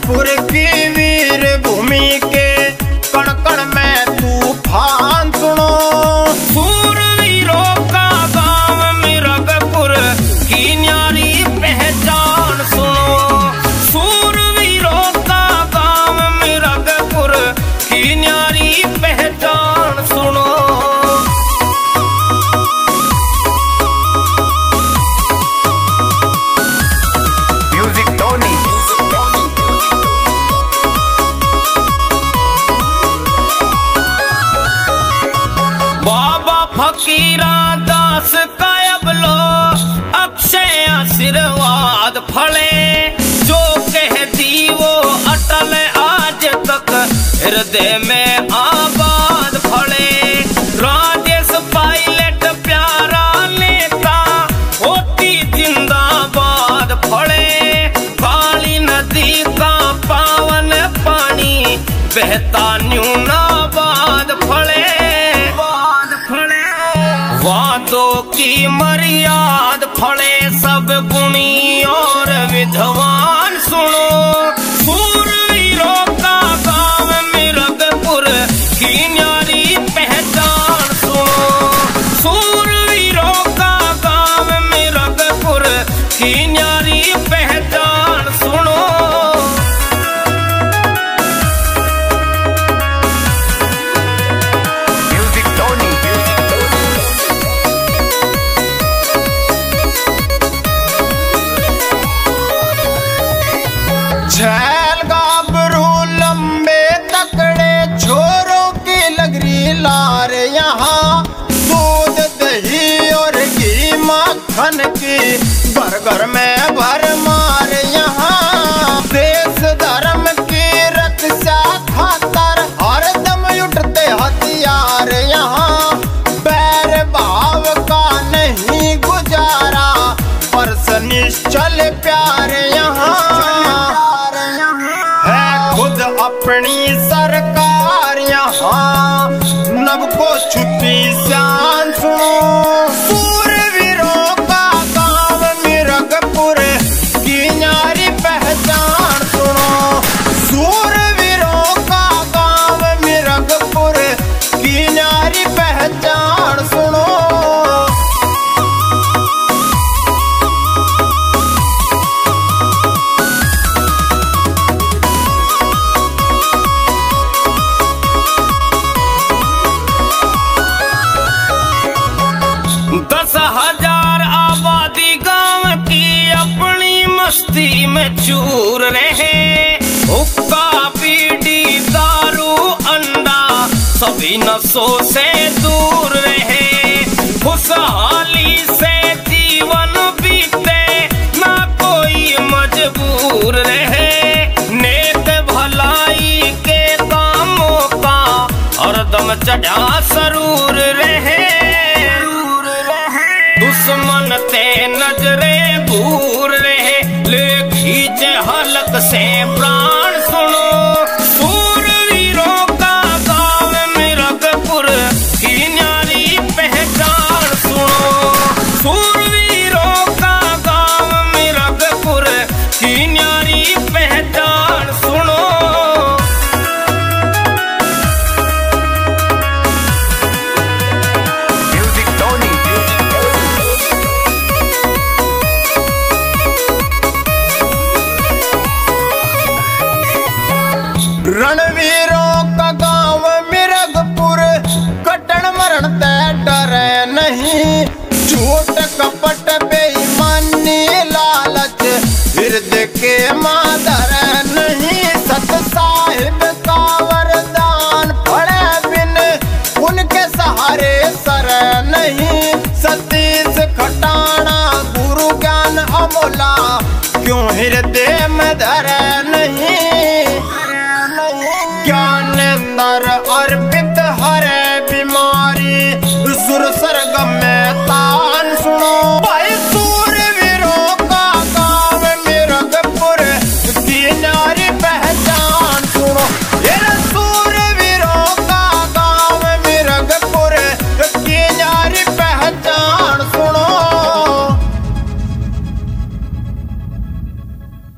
जौनपुर की वीर भूमि के कण कण में तूफान सुनो। सूरवीरों का गांव मिरगपुर की न्यारी पहचान सुनो। सूरवीरों का गांव मिरगपुर की न्यारी पहचान सुनो। बाबा फकीरा दास कायबलो अक्षय आशीर्वाद फले। जो कह दी वो अटल आज तक हृदय में आबाद फले। राजेश पायलट प्यारा नेता होती जिंदाबाद फले। काली नदी का पावन पानी बहता न्यूनाबाद फले। वादों की मर्याद फले सब गुणी और विद्वान सुनो। सूरवीरों का गांव मिरगपुर की न्यारी पहचान सुनो। सूरवीरों का गांव मिरगपुर की न्यारी पहचान सुनो। झैल गाभरू लंबे तकड़े छोरों की लगरी लार यहाँ। दूध दही और घी माखन की घर घर में भरमार यहाँ। देश धर्म की रक्षा खातर हरदम उठते हथियार यहाँ। बैर भाव का नहीं गुजारा पर निश्चल प्यार यहाँ। खुद अपनी सरकार यहाँ नभ को छुपी शान सुनो। सूरवीरों का गांव मिरगपुर की न्यारी पहचान सुनो। सूरवीरों का गांव मिरगपुर की न्यारी पहचान सुनो। आबादी गांव की अपनी मस्ती में चूर रहे। हुक्का बीड़ी दारू अंडा सभी नशों से दूर रहे। खुशहाली से जीवन बीते ना कोई मजबूर रहे। नेक भलाई के कामों का हरदम चढ़ा सरूर रहे। दुश्मन ते नजरे दूर रहे ले खींचे हलक से प्राण सुनो। सूरवीरों का गांव मिरगपुर की न्यारी पहचान सुनो। सूरवीरों का गांव मिरगपुर की न्यारी पहचान सुनो। रणवीरों का गांव मिरगपुर कटन मरण ते डरे नहीं। झूठ कपट बेईमानी लालच हृदय के मादर नहीं। सत साहिब का वरदान पड़े बिन उनके सहारे सर नहीं। सतीश खटाना गुरु ज्ञान अमोला क्यों हृदय में धर नहीं।